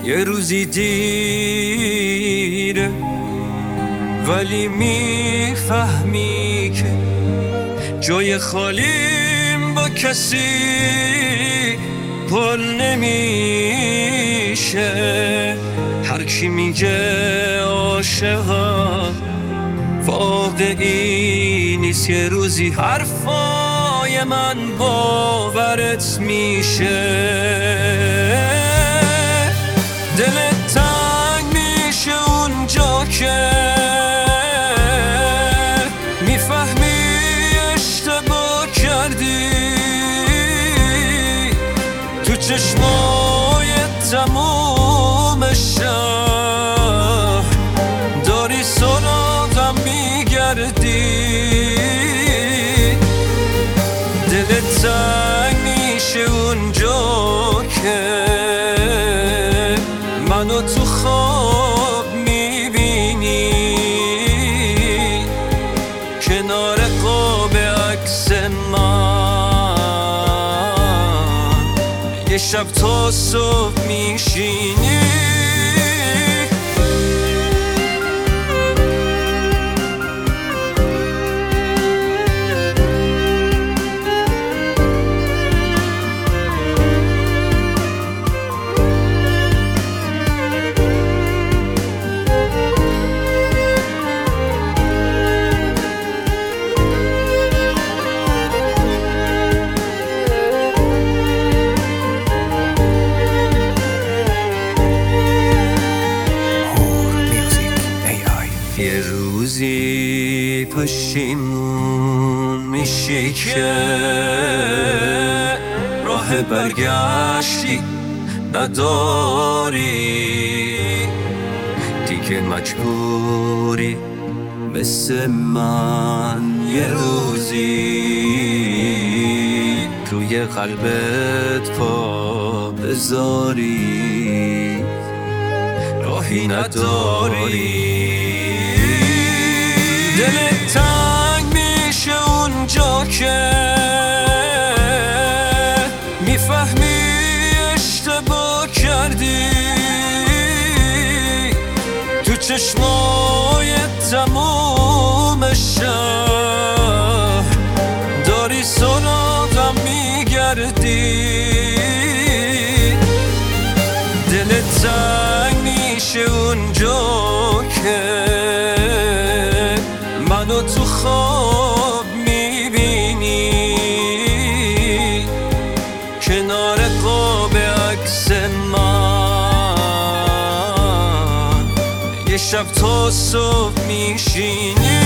یه روزی دیره ولی میفهمی که جای خالیم با کسی پر نمیشه. هر کی میگه عاشقم واقعی نیست، یه روزی حرفای من باورت میشه. دلت تنگ میشه اونجا که میفهمی اشتباه کردی، تو چشمای تموم شهر داری سراغم میگردی. دلت تنگ میشه اونجا که منو تو خواب میبینی کنار قاب عکس من، یه شب تا صبح میشینی. یه روزی پشیمون میشی که راه برگشتی نداری، دیگه مجبوری مثل من یه روزی روی قلبت پا بذاری، راهی نداری. دلت تنگ میشه اونجا که میفهمی اشتباه کردی، تو چشمای تموم شهر داری سراغم میگردی. دلت تنگ میشه اونجا که منو تو خواب میبینی کنار قاب عکس من، یه شب تا صبح میشینی.